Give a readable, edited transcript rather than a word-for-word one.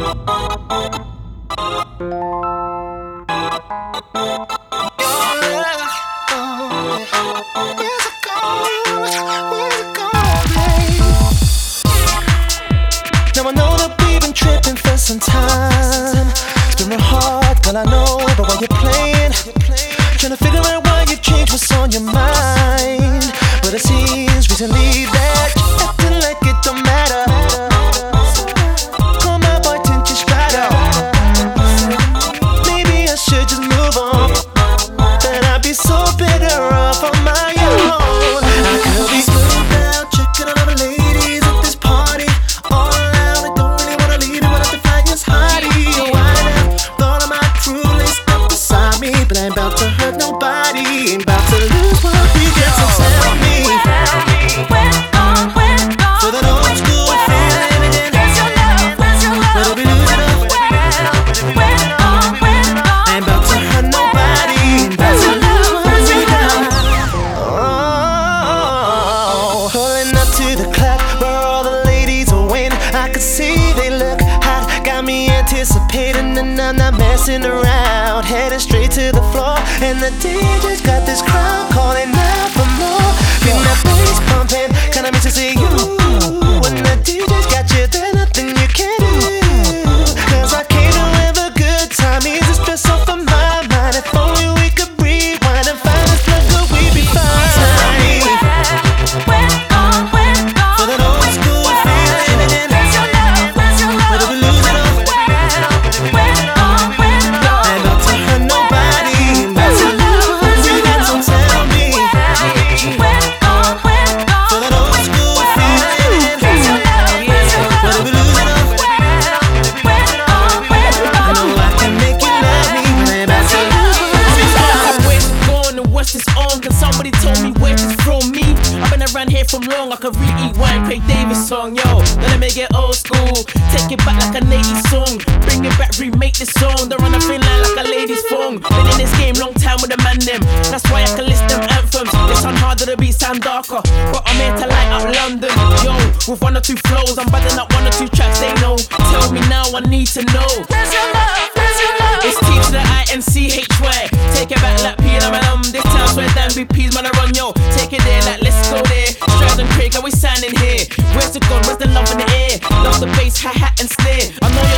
Now I know that we've been tripping for some time. It's been real hard, girl, I know, but while you're playing, trying to figure out why you've changed what's on your mind. But it seems recently that you're acting like it don't matter. Call my boy Tinty Strider. Maybe I should just move on. Then I'd be so better off on my own. I could be smooth out, checking on other ladies at this party. All around, I don't really wanna leave it without the flyers hottie. Oh, I have thought of my crew list up beside me, but I ain't about to hurt nobody. Ain't about to lose what we get, so tell me. For that old school feeling again. Whether we lose it or I ain't about to hurt nobody. Ain't about to lose what we got. Oh, pulling up to the club where all the ladies are waiting. I can see they look hot, got me anticipating, and I'm not messing around. Headed straight to the floor, and the DJ's got this crowd calling out for more. Feeling that bass pumping, kinda makes me see you. When the DJ's got you, there's nothing you can do. 'Cause I came to have a good time, ease the stress off of my mind. If only we could rewind and find this plug, good, we'd be fine. For that old school feeling again. Whether we lose it or I ain't about to hurt nobody. Ain't about to lose what we got, so tell me. For that old school feeling, whether we lose it or I know I can make you love me, but I ain't about to lose what we got. Where's it going and what's this on? Can somebody tell me where it's from me? I've been around here from long, I could rewind, Craig Davis song, yo. Then I make it old school, take it back like a 80s song. Bring it back, remake this song. Don't run a thin line like a lady's phone. Been in this game long time with the man them. That's why I can list them anthems. They sound harder, the beats sound darker, but I'm here to light up London, yo. With one or two flows, I'm buzzing up one or two tracks they know. Tell me now, I need to know. Where's your love? Where's your love? It's T to the I-N-C-H-Y. Take it back like P and I'm this town's where Dan BP's man I run, yo. Take it there, like let's go there. Stroud and Craig, how we standing here? Where's it gone? Where's the love in the air? Love the bass, hi-hat and snare. I know